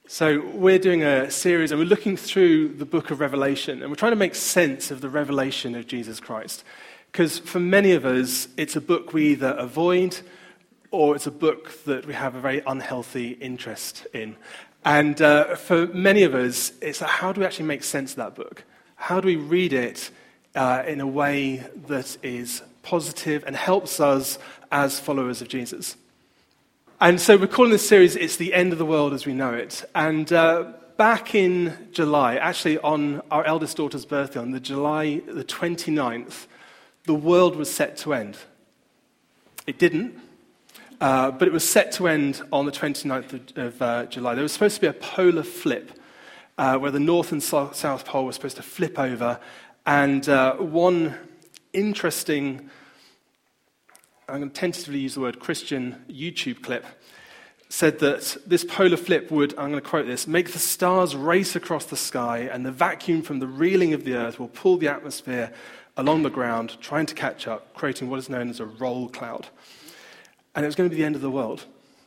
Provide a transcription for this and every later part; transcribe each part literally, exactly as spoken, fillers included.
So we're doing a series and we're looking through the book of Revelation and we're trying to make sense of the revelation of Jesus Christ. Because for many of us, it's a book we either avoid or it's a book that we have a very unhealthy interest in. And uh, for many of us, it's like, how do we actually make sense of that book? How do we read it uh, in a way that is positive and helps us as followers of Jesus? And so we're calling this series, It's the End of the World as We Know It. And uh, back in July, actually on our eldest daughter's birthday, on the July the twenty-ninth, the world was set to end. It didn't, uh, but it was set to end on the twenty-ninth of, of uh, July. There was supposed to be a polar flip, uh, where the North and South, South Pole were supposed to flip over. And uh, one interesting, I'm going to tentatively use the word Christian YouTube clip, said that this polar flip would, I'm going to quote this, make the stars race across the sky and the vacuum from the reeling of the earth will pull the atmosphere along the ground, trying to catch up, creating what is known as a roll cloud. And it was going to be the end of the world.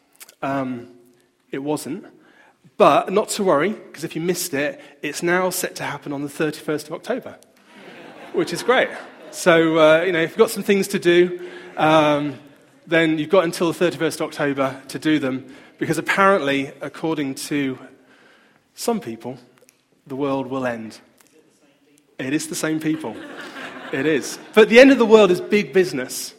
Um, it wasn't. But not to worry, because if you missed it, it's now set to happen on the thirty-first of October, which is great. So, uh, you know, if you've got some things to do, Um, then you've got until the thirty-first of October to do them, because apparently, according to some people, the world will end. It is the same people. It is. But the end of the world is big business.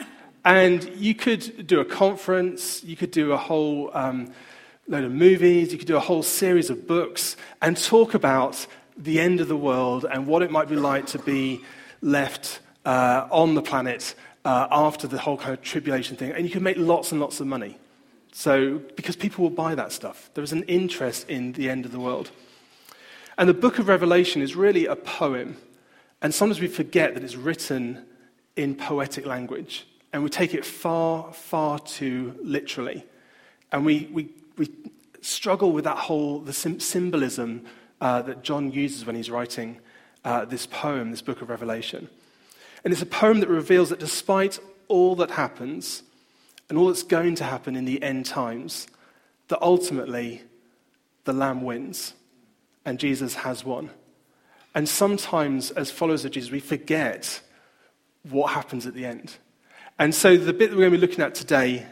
And you could do a conference, you could do a whole um, load of movies, you could do a whole series of books and talk about the end of the world and what it might be like to be left uh, on the planet Uh, after the whole kind of tribulation thing, and you can make lots and lots of money. So, because people will buy that stuff. There is an interest in the end of the world. And the book of Revelation is really a poem. And sometimes we forget that it's written in poetic language. And we take it far, far too literally. And we, we, we struggle with that whole, the symbolism uh, that John uses when he's writing uh, this poem, this book of Revelation. And it's a poem that reveals that despite all that happens and all that's going to happen in the end times, that ultimately the Lamb wins and Jesus has won. And sometimes as followers of Jesus, we forget what happens at the end. And so the bit that we're going to be looking at today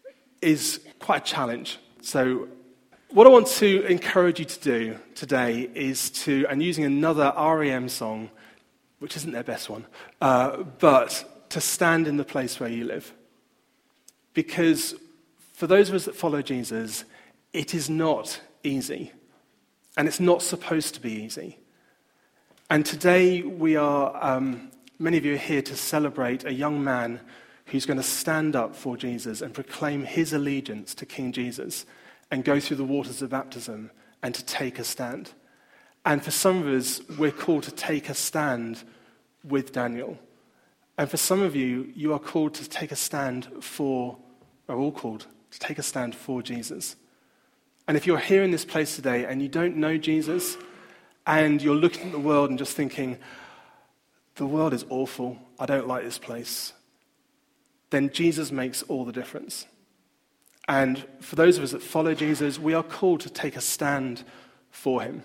is quite a challenge. So what I want to encourage you to do today is to, and using another R E M song, which isn't their best one, uh, but to stand in the place where you live. Because for those of us that follow Jesus, it is not easy. And it's not supposed to be easy. And today we are, um, many of you are here to celebrate a young man who's going to stand up for Jesus and proclaim his allegiance to King Jesus and go through the waters of baptism and to take a stand. And for some of us, we're called to take a stand with Daniel. And for some of you, you are called to take a stand for, are all called to take a stand for Jesus. And if you're here in this place today and you don't know Jesus, and you're looking at the world and just thinking, the world is awful, I don't like this place, then Jesus makes all the difference. And for those of us that follow Jesus, we are called to take a stand for him.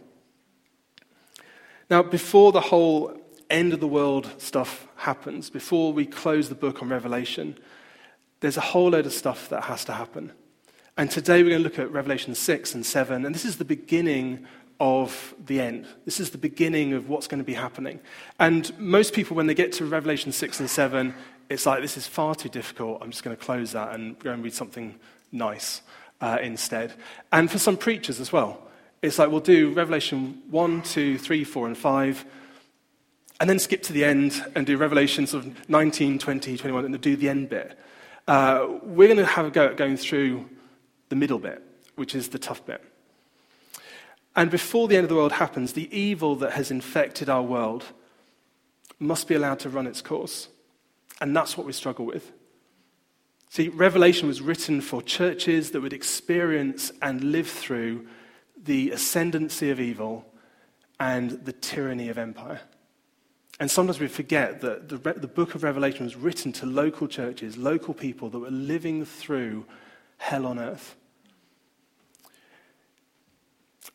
Now, before the whole end of the world stuff happens, before we close the book on Revelation, there's a whole load of stuff that has to happen. And today we're going to look at Revelation six and seven, and this is the beginning of the end. This is the beginning of what's going to be happening. And most people, when they get to Revelation six and seven, it's like, this is far too difficult, I'm just going to close that and go and read something nice uh, instead. And for some preachers as well, it's like, we'll do Revelation one, two, three, four, and five, and then skip to the end and do Revelation sort of nineteen, twenty, twenty-one, and do the end bit. Uh, we're going to have a go at going through the middle bit, which is the tough bit. And before the end of the world happens, the evil that has infected our world must be allowed to run its course. And that's what we struggle with. See, Revelation was written for churches that would experience and live through the ascendancy of evil and the tyranny of empire. And sometimes we forget that the, the book of Revelation was written to local churches, local people that were living through hell on earth.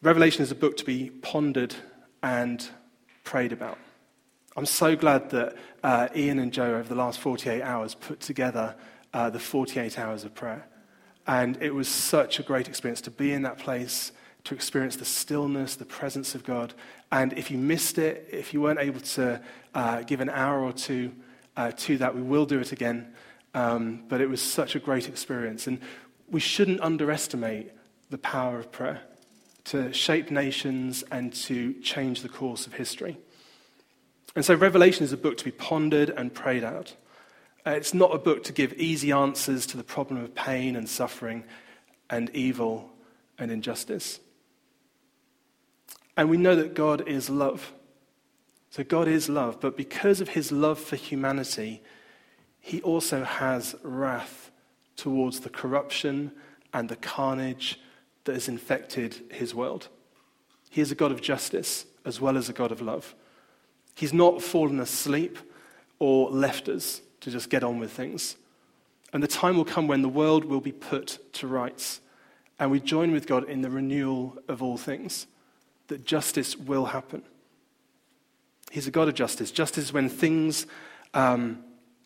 Revelation is a book to be pondered and prayed about. I'm so glad that uh, Ian and Joe over the last forty-eight hours put together uh, the forty-eight hours of prayer. And it was such a great experience to be in that place, to experience the stillness, the presence of God. And if you missed it, if you weren't able to uh, give an hour or two uh, to that, we will do it again. Um, but it was such a great experience. And we shouldn't underestimate the power of prayer to shape nations and to change the course of history. And so Revelation is a book to be pondered and prayed out. Uh, it's not a book to give easy answers to the problem of pain and suffering and evil and injustice. And we know that God is love. So God is love, but because of his love for humanity, he also has wrath towards the corruption and the carnage that has infected his world. He is a God of justice as well as a God of love. He's not fallen asleep or left us to just get on with things. And the time will come when the world will be put to rights, and we join with God in the renewal of all things, that justice will happen. He's a God of justice. Justice is when things, um,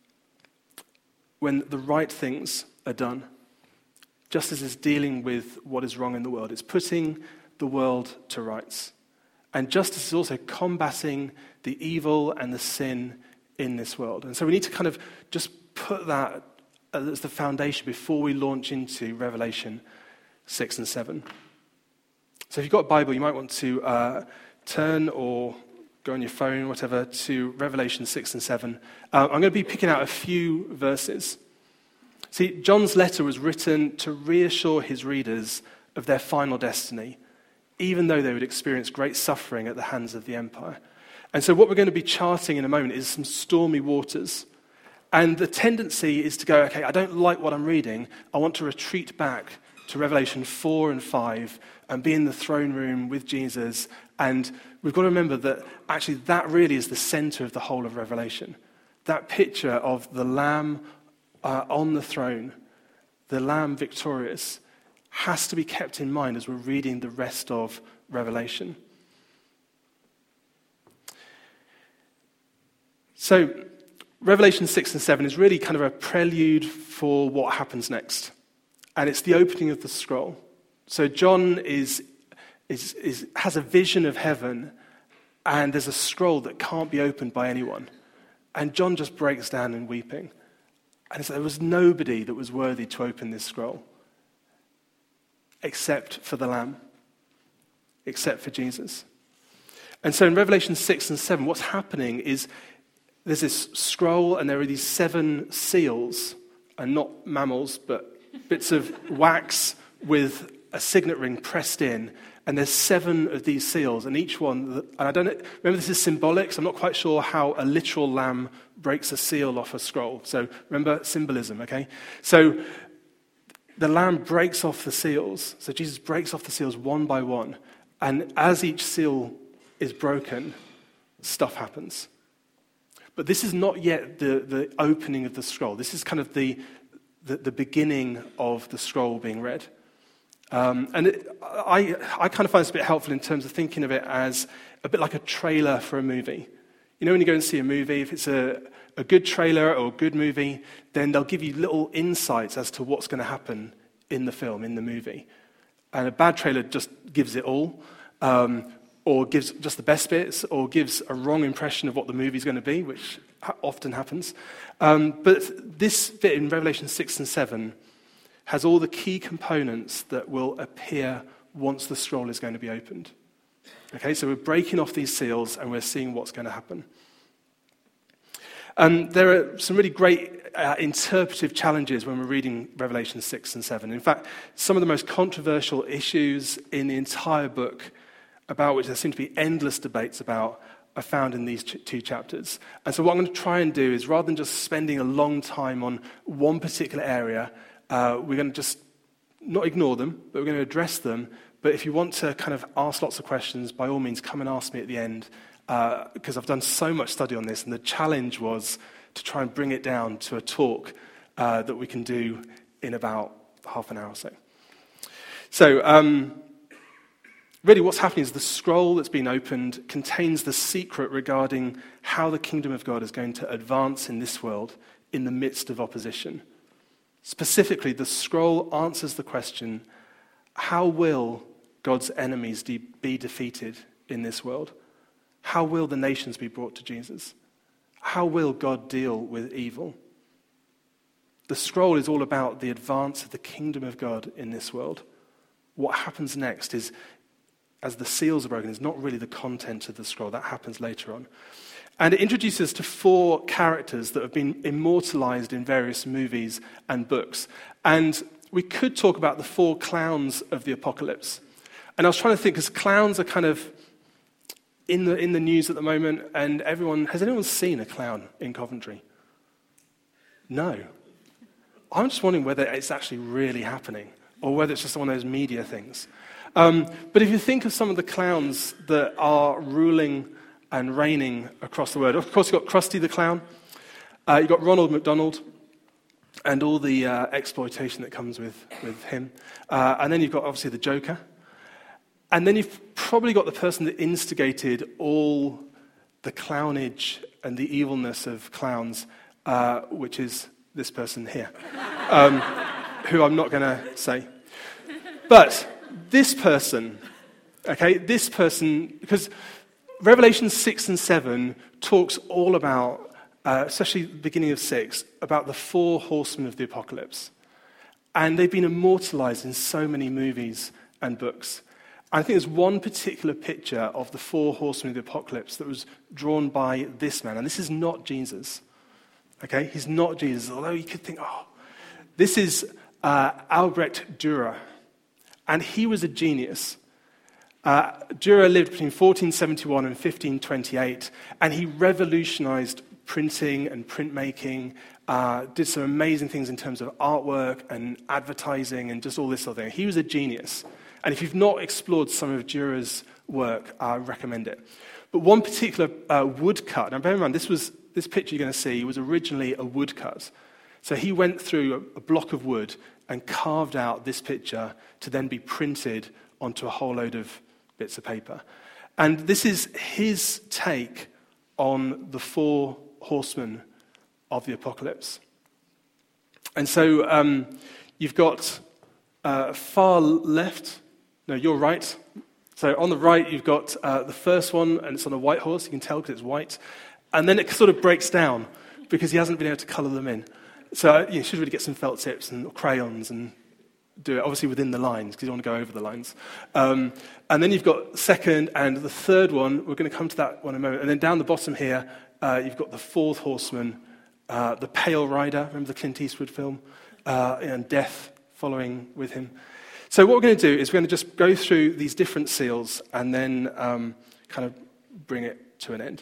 when the right things are done. Justice is dealing with what is wrong in the world. It's putting the world to rights. And justice is also combating the evil and the sin in this world. And so we need to kind of just put that as the foundation before we launch into Revelation six and seven. So if you've got a Bible, you might want to uh, turn or go on your phone, whatever, to Revelation six and seven. Uh, I'm going to be picking out a few verses. See, John's letter was written to reassure his readers of their final destiny, even though they would experience great suffering at the hands of the empire. And so what we're going to be charting in a moment is some stormy waters. And the tendency is to go, okay, I don't like what I'm reading. I want to retreat back to Revelation four and five and be in the throne room with Jesus. And we've got to remember that actually that really is the center of the whole of Revelation. That picture of the Lamb uh, on the throne, the Lamb victorious, has to be kept in mind as we're reading the rest of Revelation. So, Revelation six and seven is really kind of a prelude for what happens next. And it's the opening of the scroll. So John is, is, is, has a vision of heaven, and there's a scroll that can't be opened by anyone. And John just breaks down in weeping. And so there was nobody that was worthy to open this scroll, except for the Lamb, except for Jesus. And so in Revelation six and seven, what's happening is there's this scroll, and there are these seven seals, and not mammals, but bits of wax with a signet ring pressed in, and there's seven of these seals, and each one, and I don't know, remember this is symbolic, so I'm not quite sure how a literal lamb breaks a seal off a scroll. So remember symbolism, okay? So the lamb breaks off the seals, so Jesus breaks off the seals one by one, and as each seal is broken, stuff happens. But this is not yet the, the opening of the scroll. This is kind of the, the, the beginning of the scroll being read. Um, and it, I, I kind of find this a bit helpful in terms of thinking of it as a bit like a trailer for a movie. You know when you go and see a movie, if it's a, a good trailer or a good movie, then they'll give you little insights as to what's going to happen in the film, in the movie. And a bad trailer just gives it all. Um, or gives just the best bits, or gives a wrong impression of what the movie's going to be, which ha- often happens. Um, but this bit in Revelation six and seven has all the key components that will appear once the scroll is going to be opened. Okay, so we're breaking off these seals, and we're seeing what's going to happen. Um, there are some really great uh, interpretive challenges when we're reading Revelation six and seven. In fact, some of the most controversial issues in the entire book, about which there seem to be endless debates about, are found in these ch- two chapters. And so what I'm going to try and do is, rather than just spending a long time on one particular area, uh, we're going to just not ignore them, but we're going to address them. But if you want to kind of ask lots of questions, by all means, come and ask me at the end, uh, because I've done so much study on this, and the challenge was to try and bring it down to a talk uh, that we can do in about half an hour or so. So, um, Really, what's happening is the scroll that's been opened contains the secret regarding how the kingdom of God is going to advance in this world in the midst of opposition. Specifically, the scroll answers the question, how will God's enemies de- be defeated in this world? How will the nations be brought to Jesus? How will God deal with evil? The scroll is all about the advance of the kingdom of God in this world. What happens next is, as the seals are broken, is not really the content of the scroll. That happens later on. And it introduces us to four characters that have been immortalized in various movies and books. And we could talk about the four clowns of the apocalypse. And I was trying to think, because clowns are kind of in the in the news at the moment, and everyone, has anyone seen a clown in Coventry? No. I'm just wondering whether it's actually really happening, or whether it's just one of those media things. Um, but if you think of some of the clowns that are ruling and reigning across the world, of course you've got Krusty the Clown, uh, you've got Ronald McDonald, and all the uh, exploitation that comes with, with him. Uh, and then you've got, obviously, the Joker. And then you've probably got the person that instigated all the clownage and the evilness of clowns, uh, which is this person here, um, who I'm not going to say. But this person, okay, this person, because Revelation six and seven talks all about, uh, especially the beginning of six, about the four horsemen of the apocalypse. And they've been immortalized in so many movies and books. I think there's one particular picture of the four horsemen of the apocalypse that was drawn by this man. And this is not Jesus. Okay? He's not Jesus. Although you could think, oh, this is uh, Albrecht Dürer. And he was a genius. Uh, Dürer lived between fourteen seventy-one and fifteen twenty-eight. And he revolutionized printing and printmaking, uh, did some amazing things in terms of artwork and advertising and just all this sort of thing. He was a genius. And if you've not explored some of Dürer's work, I recommend it. But one particular uh, woodcut, now bear in mind, this, was, this picture you're going to see was originally a woodcut. So he went through a, a block of wood and carved out this picture to then be printed onto a whole load of bits of paper. And this is his take on the four horsemen of the apocalypse. And so um, you've got uh, far left... No, you're right. So on the right, you've got uh, the first one, and it's on a white horse. You can tell because it's white. And then it sort of breaks down because he hasn't been able to colour them in. So uh, you should really get some felt tips and crayons and do it, obviously, within the lines because you don't want to go over the lines. Um, and then you've got second and the third one. We're going to come to that one in a moment. And then down the bottom here, uh, you've got the fourth horseman, uh, the Pale Rider. Remember the Clint Eastwood film? Uh, and death following with him. So what we're going to do is we're going to just go through these different seals and then um, kind of bring it to an end.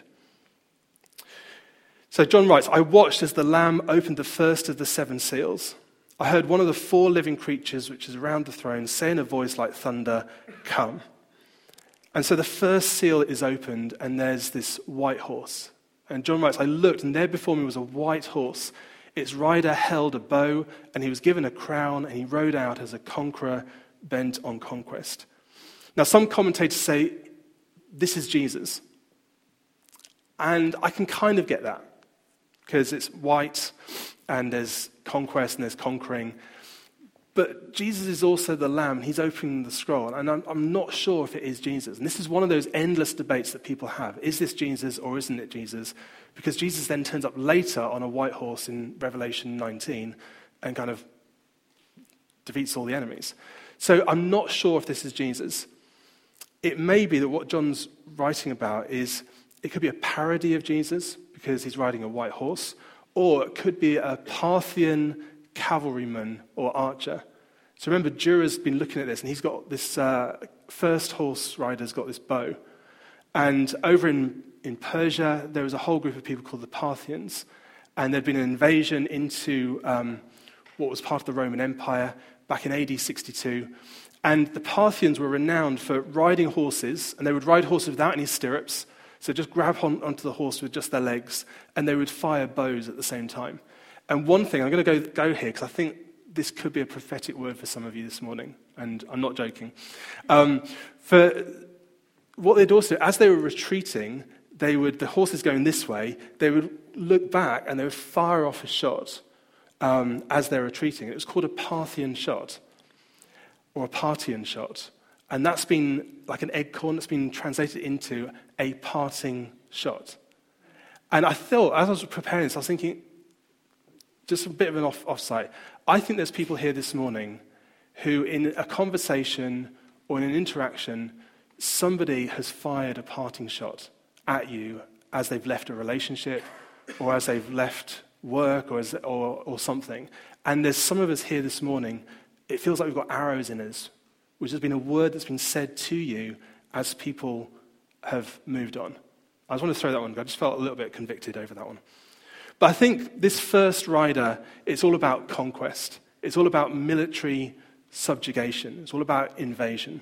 So John writes, I watched as the Lamb opened the first of the seven seals. I heard one of the four living creatures which is around the throne say in a voice like thunder, come. And so the first seal is opened and there's this white horse. And John writes, I looked and there before me was a white horse. Its rider held a bow, and he was given a crown, and he rode out as a conqueror bent on conquest. Now, some commentators say this is Jesus. And I can kind of get that, because it's white, and there's conquest, and there's conquering. But Jesus is also the Lamb. He's opening the scroll, and I'm, I'm not sure if it is Jesus. And this is one of those endless debates that people have. Is this Jesus, or isn't it Jesus? Because Jesus then turns up later on a white horse in Revelation nineteen and kind of defeats all the enemies. So I'm not sure if this is Jesus. It may be that what John's writing about is, it could be a parody of Jesus because he's riding a white horse, or it could be a Parthian cavalryman or archer. So remember, Dürer's been looking at this, and he's got this uh, first horse rider's got this bow. And over in In Persia, there was a whole group of people called the Parthians, and there'd been an invasion into um, what was part of the Roman Empire back in A D sixty-two. And the Parthians were renowned for riding horses, and they would ride horses without any stirrups, so just grab on, onto the horse with just their legs, and they would fire bows at the same time. And one thing, I'm going to go, go here, because I think this could be a prophetic word for some of you this morning, and I'm not joking. Um, for what they'd also, as they were retreating, they would, the horses going this way, they would look back and they would fire off a shot um, as they're retreating. It was called a Parthian shot, or a Parthian shot. And that's been, like an eggcorn, that's been translated into a parting shot. And I thought, as I was preparing this, I was thinking, just a bit of an off offsite. I think there's people here this morning who, in a conversation or in an interaction, somebody has fired a parting shot at you as they've left a relationship, or as they've left work, or, as, or, or something. And there's some of us here this morning, it feels like we've got arrows in us, which has been a word that's been said to you as people have moved on. I just want to throw that one, I just felt a little bit convicted over that one. But I think this first rider, it's all about conquest. It's all about military subjugation. It's all about invasion.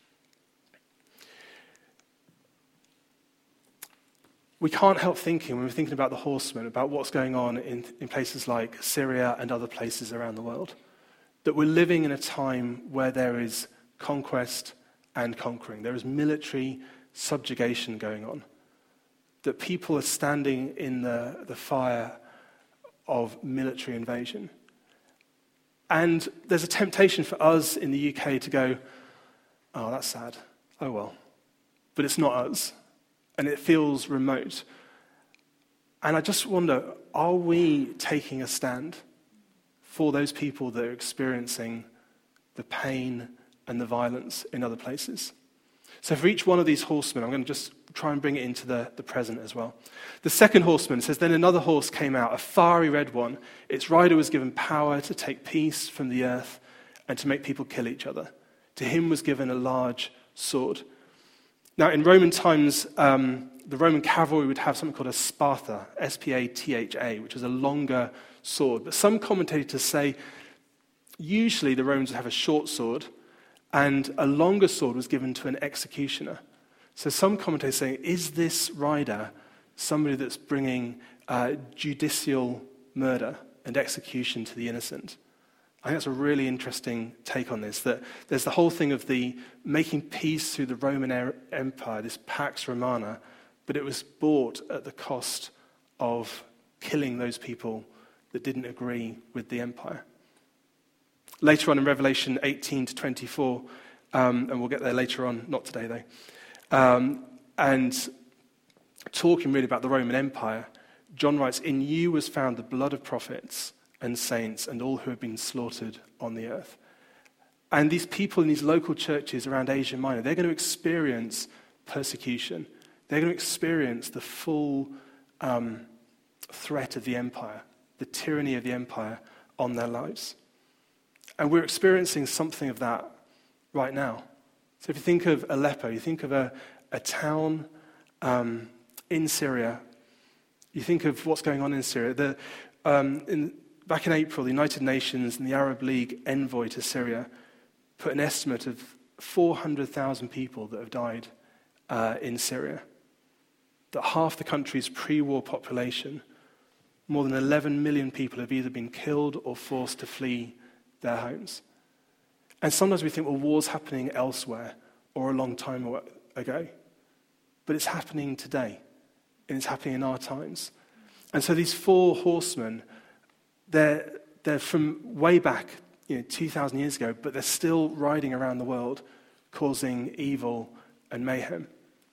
We can't help thinking, when we're thinking about the horsemen, about what's going on in, in places like Syria and other places around the world, that we're living in a time where there is conquest and conquering. There is military subjugation going on. That people are standing in the, the fire of military invasion. And there's a temptation for us in the U K to go, oh, that's sad. Oh, well. But it's not us. And it feels remote. And I just wonder, are we taking a stand for those people that are experiencing the pain and the violence in other places? So for each one of these horsemen, I'm going to just try and bring it into the, the present as well. The second horseman says, then another horse came out, a fiery red one. Its rider was given power to take peace from the earth and to make people kill each other. To him was given a large sword. Now, in Roman times, um, the Roman cavalry would have something called a spatha, S P A T H A, which is a longer sword. But some commentators say usually the Romans would have a short sword, and a longer sword was given to an executioner. So some commentators say, is this rider somebody that's bringing uh, judicial murder and execution to the innocent? I think that's a really interesting take on this, that there's the whole thing of the making peace through the Roman Empire, this Pax Romana, but it was bought at the cost of killing those people that didn't agree with the empire. Later on in Revelation eighteen to twenty-four, um, and we'll get there later on, not today though, um, and talking really about the Roman Empire, John writes, in you was found the blood of prophets and saints and all who have been slaughtered on the earth. And these people in these local churches around Asia Minor, they're going to experience persecution. They're going to experience the full um, threat of the empire, the tyranny of the empire on their lives. And we're experiencing something of that right now. So if you think of Aleppo, you think of a, a town um, in Syria, you think of what's going on in Syria. The, um, in, back in April, the United Nations and the Arab League envoy to Syria put an estimate of four hundred thousand people that have died uh, in Syria. That half the country's pre-war population, more than eleven million people, have either been killed or forced to flee their homes. And sometimes we think, well, war's happening elsewhere or a long time ago. But it's happening today, and it's happening in our times. And so these four horsemen, they're, they're from way back, you know, two thousand years ago, but they're still riding around the world, causing evil and mayhem.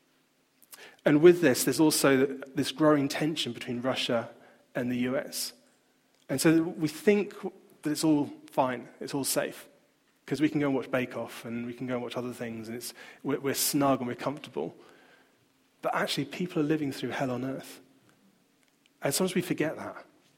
And with this, there's also this growing tension between Russia and the U S. And so we think that it's all fine, it's all safe, because we can go and watch Bake Off and we can go and watch other things, and it's, we're, we're snug and we're comfortable. But actually, people are living through hell on earth. And sometimes we forget that.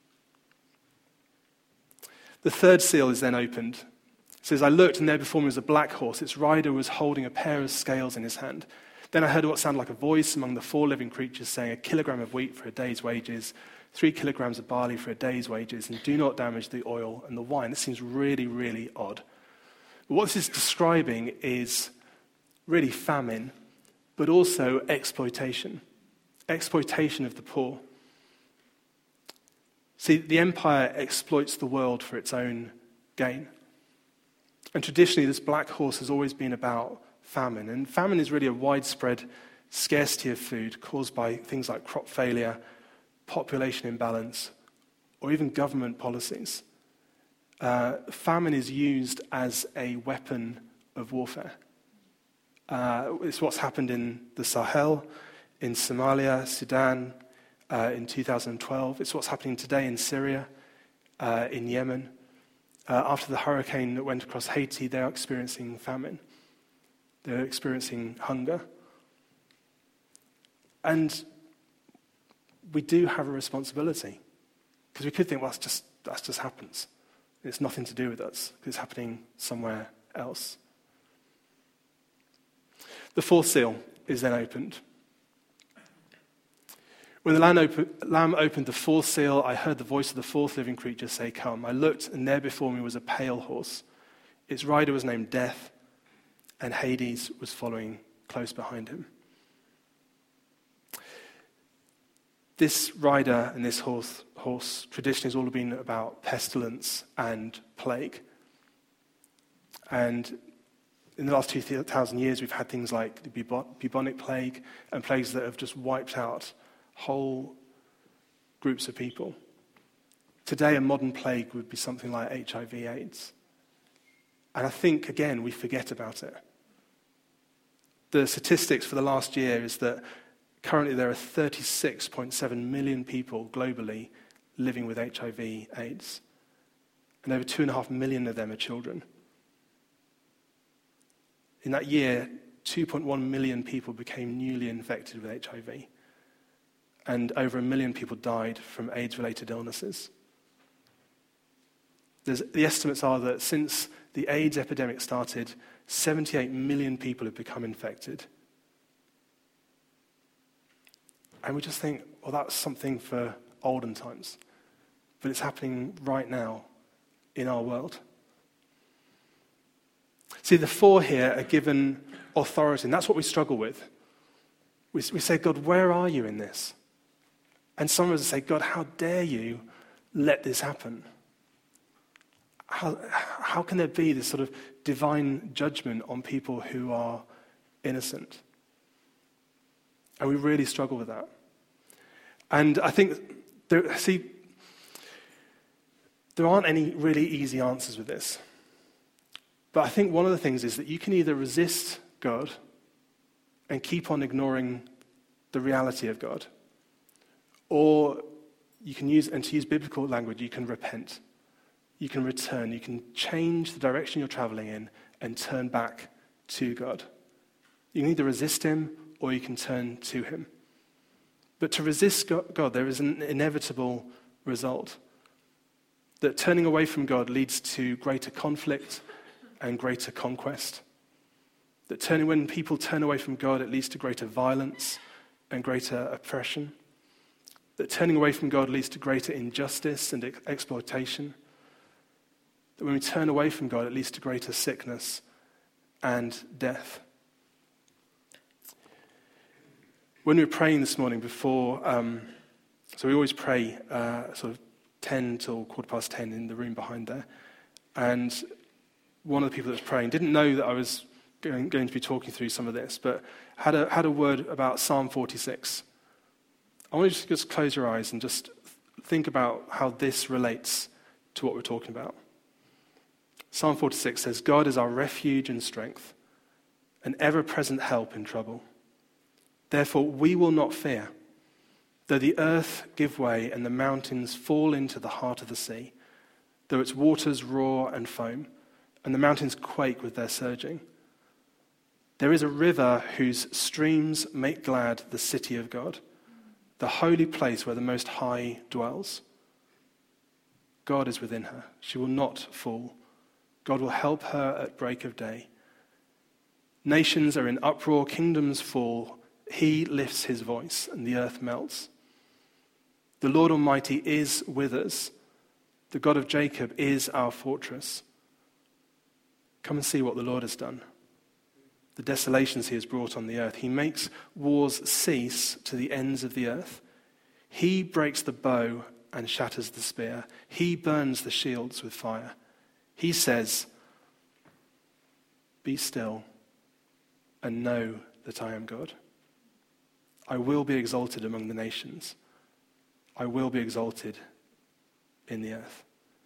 The third seal is then opened. It says, I looked, and there before me was a black horse. Its rider was holding a pair of scales in his hand. Then I heard what sounded like a voice among the four living creatures saying, a kilogram of wheat for a day's wages, three kilograms of barley for a day's wages, and do not damage the oil and the wine. This seems really, really odd. But what this is describing is really famine, but also exploitation. Exploitation of the poor. See, the empire exploits the world for its own gain. And traditionally, this black horse has always been about famine. And famine is really a widespread scarcity of food caused by things like crop failure, population imbalance, or even government policies. Uh, famine is used as a weapon of warfare. Uh, it's what's happened in the Sahel, in Somalia, Sudan, uh, in two thousand twelve. It's what's happening today in Syria, uh, in Yemen. Uh, after the hurricane that went across Haiti, they're experiencing famine. They're experiencing hunger. And we do have a responsibility. Because we could think, well, that's just, that just happens. It's nothing to do with us, because it's happening somewhere else. The fourth seal is then opened. When the lamb, open, lamb opened the fourth seal, I heard the voice of the fourth living creature say, "Come." I looked, and there before me was a pale horse. Its rider was named Death, and Hades was following close behind him. This rider and this horse, horse traditionally has all been about pestilence and plague. And in the last two thousand years, we've had things like the bubonic plague and plagues that have just wiped out whole groups of people. Today, a modern plague would be something like H I V AIDS. And I think, again, we forget about it. The statistics for the last year is that currently there are thirty-six point seven million people globally living with H I V AIDS. And over two and a half million of them are children. In that year, two point one million people became newly infected with H I V. And over a million people died from AIDS-related illnesses. There's, the estimates are that since the AIDS epidemic started, seventy-eight million people have become infected. And we just think, well, that's something for olden times. But it's happening right now in our world. See, the four here are given authority, and that's what we struggle with. We, we say, God, where are you in this? And some of us say, God, how dare you let this happen? How, how can there be this sort of divine judgment on people who are innocent? And we really struggle with that. And I think, there, see, there aren't any really easy answers with this. But I think one of the things is that you can either resist God and keep on ignoring the reality of God, or you can use, and to use biblical language, you can repent. You can return. You can change the direction you're traveling in and turn back to God. You can either resist him or you can turn to him. But to resist God, there is an inevitable result. That turning away from God leads to greater conflict and greater conquest. That turning, when people turn away from God, it leads to greater violence and greater oppression. That turning away from God leads to greater injustice and ex- exploitation. That when we turn away from God, it leads to greater sickness and death. When we were praying this morning before, um, so we always pray uh, sort of ten till quarter past ten in the room behind there. And one of the people that was praying didn't know that I was going, going to be talking through some of this, but had a, had a word about Psalm forty-six. I want you to just close your eyes and just think about how this relates to what we're talking about. Psalm forty-six says, "God is our refuge and strength, an ever-present help in trouble. Therefore we will not fear, though the earth give way and the mountains fall into the heart of the sea, though its waters roar and foam, and the mountains quake with their surging. There is a river whose streams make glad the city of God, the holy place where the Most High dwells. God is within her. She will not fall. God will help her at break of day. Nations are in uproar, kingdoms fall. He lifts his voice, and the earth melts. The Lord Almighty is with us. The God of Jacob is our fortress. Come and see what the Lord has done. The desolations he has brought on the earth. He makes wars cease to the ends of the earth. He breaks the bow and shatters the spear. He burns the shields with fire. He says, "Be still and know that I am God. I will be exalted among the nations. I will be exalted in the earth."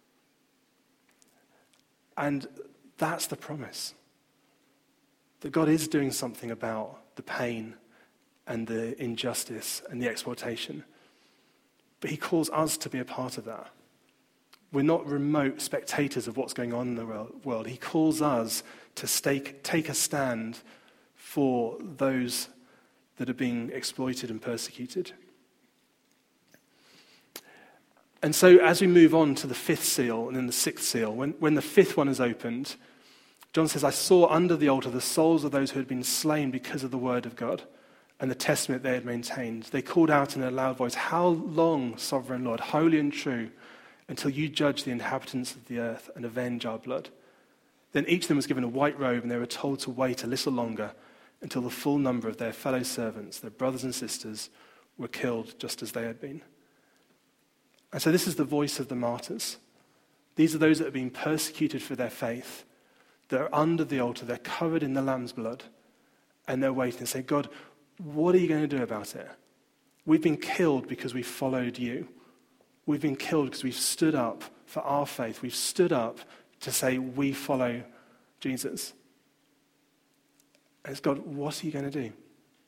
And that's the promise. That God is doing something about the pain and the injustice and the exploitation. But he calls us to be a part of that. We're not remote spectators of what's going on in the world. He calls us to stake, take a stand for those that are being exploited and persecuted. And so as we move on to the fifth seal and then the sixth seal, when, when the fifth one is opened, John says, "I saw under the altar the souls of those who had been slain because of the word of God and the testament they had maintained. They called out in a loud voice, 'How long, sovereign Lord, holy and true, until you judge the inhabitants of the earth and avenge our blood?' Then each of them was given a white robe, and they were told to wait a little longer until the full number of their fellow servants, their brothers and sisters, were killed just as they had been." And so this is the voice of the martyrs. These are those that have been persecuted for their faith. They're under the altar, they're covered in the Lamb's blood, and they're waiting and say, "God, what are you going to do about it? We've been killed because we followed you. We've been killed because we've stood up for our faith. We've stood up to say we follow Jesus." And it's, "God, what are you going to do?"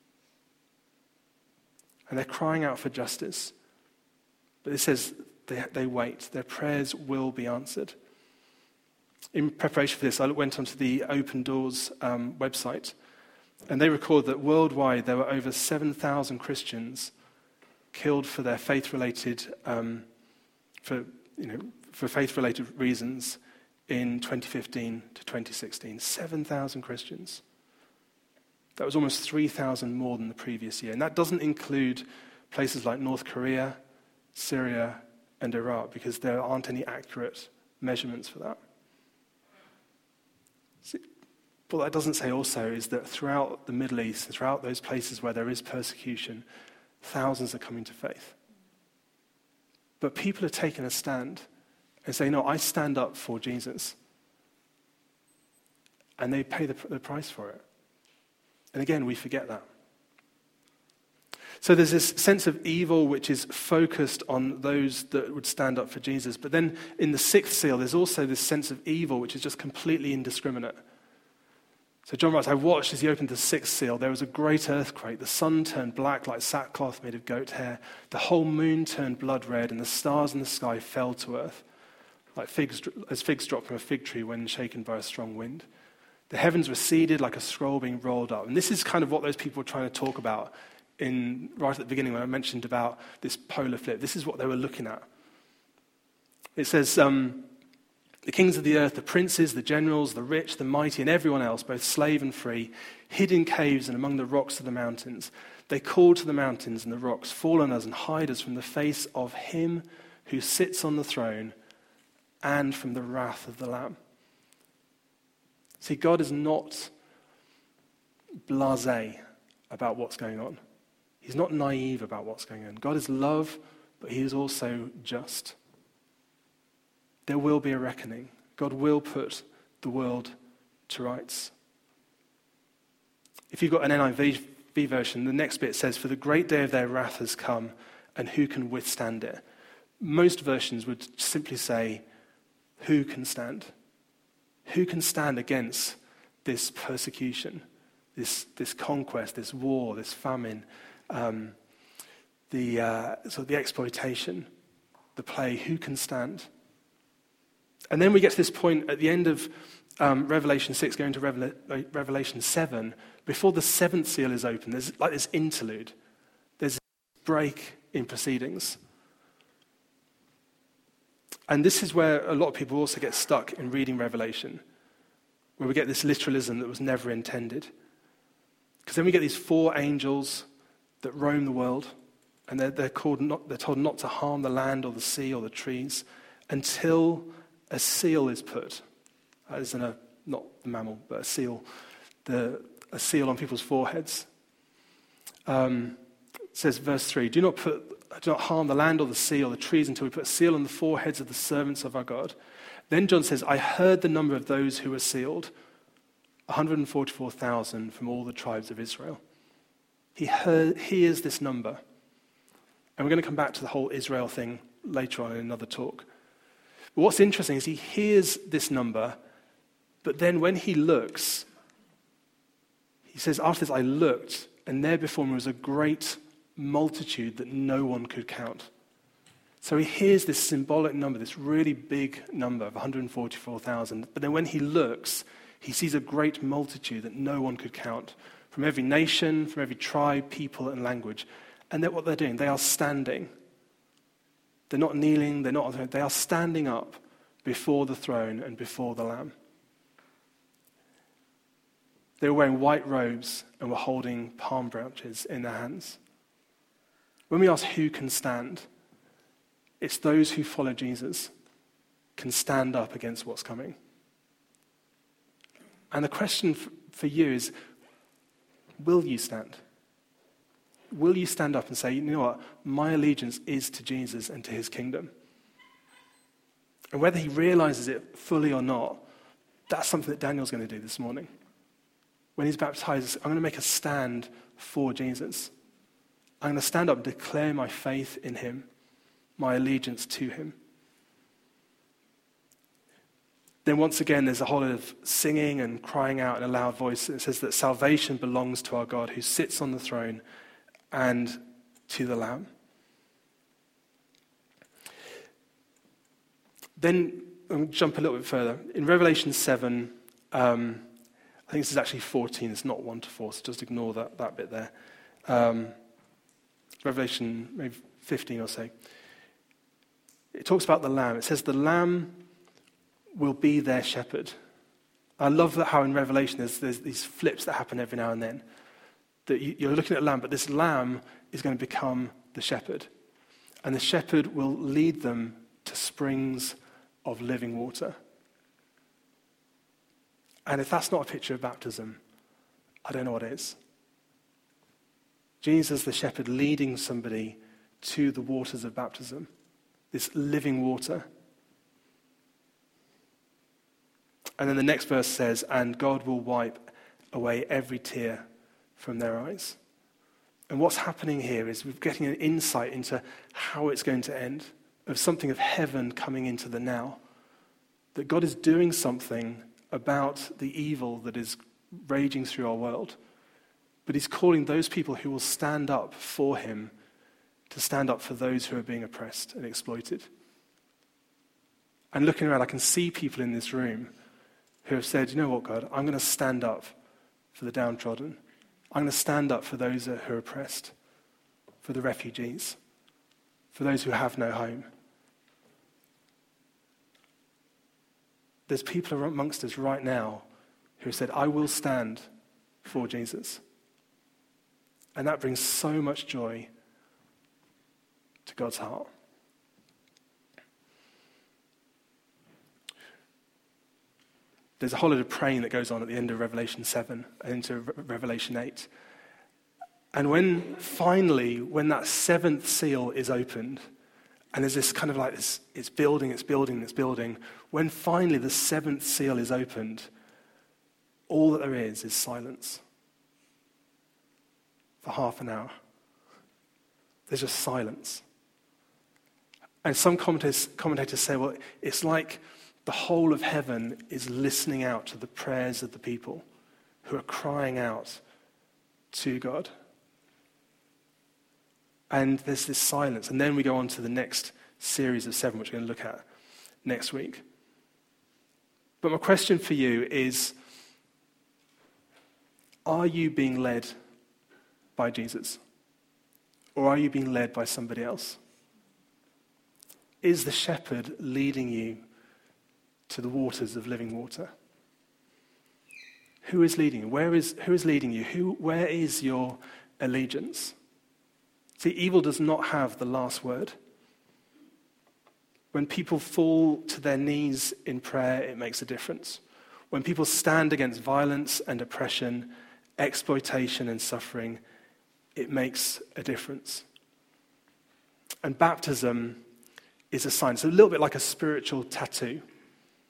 And they're crying out for justice. But it says they, they wait. Their prayers will be answered. In preparation for this, I went onto the Open Doors um, website, and they record that worldwide there were over seven thousand Christians killed for their faith-related, um, for you know, for faith-related reasons in twenty fifteen to twenty sixteen. seven thousand Christians. That was almost three thousand more than the previous year, and that doesn't include places like North Korea, Syria, and Iraq, because there aren't any accurate measurements for that. See, but what that doesn't say also is that throughout the Middle East, throughout those places where there is persecution, thousands are coming to faith. But people are taking a stand and say, "No, I stand up for Jesus." And they pay the, the price for it. And again, we forget that. So there's this sense of evil which is focused on those that would stand up for Jesus. But then in the sixth seal, there's also this sense of evil which is just completely indiscriminate. So John writes, "I watched as he opened the sixth seal. There was a great earthquake. The sun turned black like sackcloth made of goat hair. The whole moon turned blood red, and the stars in the sky fell to earth, like figs, as figs drop from a fig tree when shaken by a strong wind. The heavens receded like a scroll being rolled up." And this is kind of what those people were trying to talk about in right at the beginning when I mentioned about this polar flip. This is what they were looking at. It says, um, "The kings of the earth, the princes, the generals, the rich, the mighty, and everyone else, both slave and free, hid in caves and among the rocks of the mountains. They called to the mountains and the rocks, 'Fall on us and hide us from the face of him who sits on the throne and from the wrath of the Lamb.'" See, God is not blasé about what's going on. He's not naive about what's going on. God is love, but he is also just. There will be a reckoning. God will put the world to rights. If you've got an N I V version, the next bit says, "For the great day of their wrath has come, and who can withstand it?" Most versions would simply say, "Who can stand?" Who can stand against this persecution, this, this conquest, this war, this famine, um, the, uh, sort of the exploitation, the plague? Who can stand? And then we get to this point at the end of um, Revelation six, going to Revela- Revelation seven. Before the seventh seal is open, there's like this interlude. There's a break in proceedings. And this is where a lot of people also get stuck in reading Revelation, where we get this literalism that was never intended. Because then we get these four angels that roam the world, and they're, they're, called not, they're told not to harm the land or the sea or the trees until a seal is put. As in a, not the mammal, but a seal. The, a seal on people's foreheads. Um, it says, verse three, do not put... Do not harm the land or the sea or the trees until we put a seal on the foreheads of the servants of our God. Then John says, I heard the number of those who were sealed, one hundred forty-four thousand from all the tribes of Israel. He heard, hears this number. And we're going to come back to the whole Israel thing later on in another talk. But what's interesting is he hears this number, but then when he looks, he says, after this I looked, and there before me was a great multitude that no one could count. So he hears this symbolic number, this really big number of one hundred forty-four thousand. But then when he looks, he sees a great multitude that no one could count, from every nation, from every tribe, people, and language. And that what they're doing, they are standing. They're not kneeling, they're not, they are standing up before the throne and before the Lamb. They were wearing white robes and were holding palm branches in their hands. When we ask who can stand, it's those who follow Jesus can stand up against what's coming. And the question for you is, will you stand? Will you stand up and say, you know what, my allegiance is to Jesus and to his kingdom? And whether he realizes it fully or not, that's something that Daniel's going to do this morning. When he's baptized, I'm going to make a stand for Jesus. I'm going to stand up and declare my faith in him, my allegiance to him. Then once again, there's a whole lot of singing and crying out in a loud voice. It says that salvation belongs to our God who sits on the throne and to the Lamb. Then, I'll jump a little bit further. In Revelation seven, um, I think this is actually fourteen, it's not one to four, so just ignore that, that bit there. Um, Revelation maybe fifteen or so. It talks about the Lamb. It says the Lamb will be their shepherd. I love that how in Revelation there's, there's these flips that happen every now and then. That you, you're looking at a lamb, but this lamb is going to become the shepherd. And the shepherd will lead them to springs of living water. And if that's not a picture of baptism, I don't know what is. Jesus, the shepherd, leading somebody to the waters of baptism, this living water. And then the next verse says, and God will wipe away every tear from their eyes. And what's happening here is we're getting an insight into how it's going to end, of something of heaven coming into the now. That God is doing something about the evil that is raging through our world. But he's calling those people who will stand up for him to stand up for those who are being oppressed and exploited. And looking around, I can see people in this room who have said, you know what, God, I'm going to stand up for the downtrodden. I'm going to stand up for those who are oppressed, for the refugees, for those who have no home. There's people amongst us right now who have said, I will stand for Jesus. And that brings so much joy to God's heart. There's a whole lot of praying that goes on at the end of Revelation seven and into Re- Revelation eight. And when finally, when that seventh seal is opened, and there's this kind of like this, it's building, it's building, it's building. When finally the seventh seal is opened, all that there is is silence. For half an hour. There's just silence. And some commentators, commentators say, well, it's like the whole of heaven is listening out to the prayers of the people who are crying out to God. And there's this silence. And then we go on to the next series of seven, which we're going to look at next week. But my question for you is, are you being led by Jesus? Or are you being led by somebody else? Is the shepherd leading you to the waters of living water? Who is leading you? Where is, who is leading you? Who, where is your allegiance? See, evil does not have the last word. When people fall to their knees in prayer, it makes a difference. When people stand against violence and oppression, exploitation and suffering, it makes a difference. And baptism is a sign. It's a little bit like a spiritual tattoo.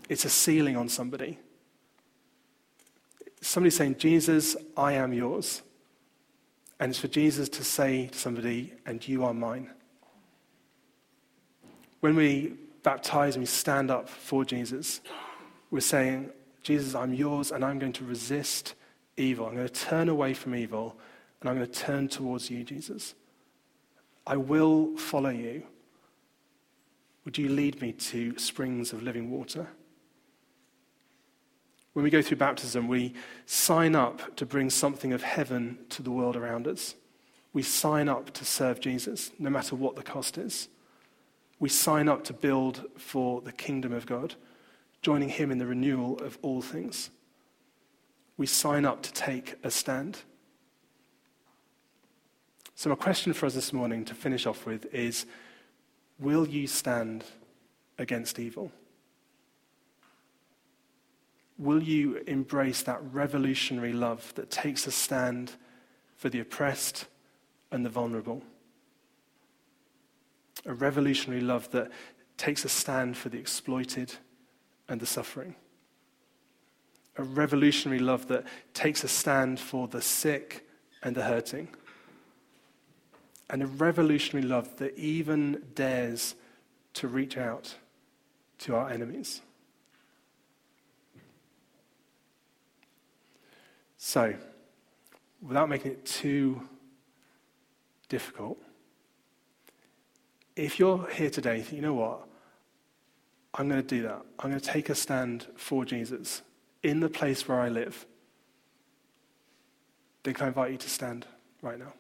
It's a sealing on somebody. Somebody saying, Jesus, I am yours. And it's for Jesus to say to somebody, and you are mine. When we baptize and we stand up for Jesus, we're saying, Jesus, I'm yours, and I'm going to resist evil. I'm going to turn away from evil, and I'm going to turn towards you, Jesus. I will follow you. Would you lead me to springs of living water? When we go through baptism, we sign up to bring something of heaven to the world around us. We sign up to serve Jesus, no matter what the cost is. We sign up to build for the kingdom of God, joining him in the renewal of all things. We sign up to take a stand. So my question for us this morning to finish off with is, will you stand against evil? Will you embrace that revolutionary love that takes a stand for the oppressed and the vulnerable? A revolutionary love that takes a stand for the exploited and the suffering. A revolutionary love that takes a stand for the sick and the hurting. And a revolutionary love that even dares to reach out to our enemies. So, without making it too difficult, if you're here today, you think, you know what, I'm going to do that. I'm going to take a stand for Jesus in the place where I live. Then can I invite you to stand right now?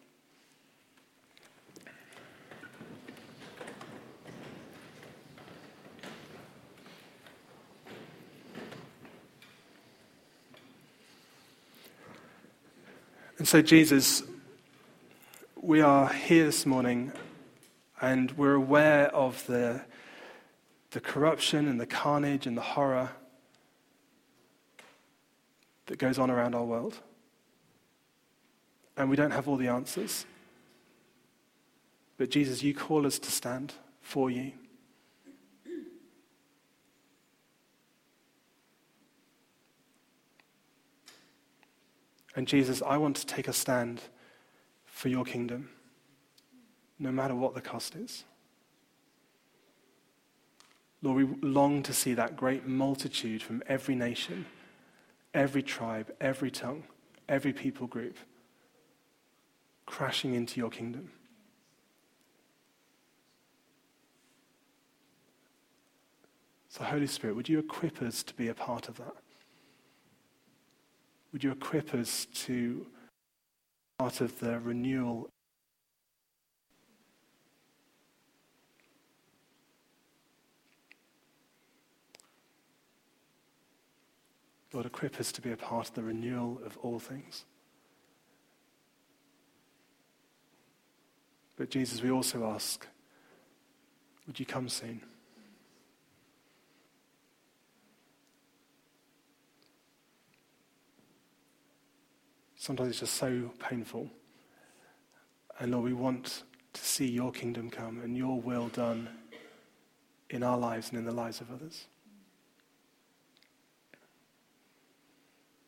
And so, Jesus, we are here this morning and we're aware of the, the corruption and the carnage and the horror that goes on around our world. And we don't have all the answers. But Jesus, you call us to stand for you. And Jesus, I want to take a stand for your kingdom, no matter what the cost is. Lord, we long to see that great multitude from every nation, every tribe, every tongue, every people group crashing into your kingdom. So, Holy Spirit, would you equip us to be a part of that? Would you equip us to be part of the renewal? Lord, equip us to be a part of the renewal of all things. But Jesus, we also ask, would you come soon? Sometimes it's just so painful. And Lord, we want to see your kingdom come and your will done in our lives and in the lives of others.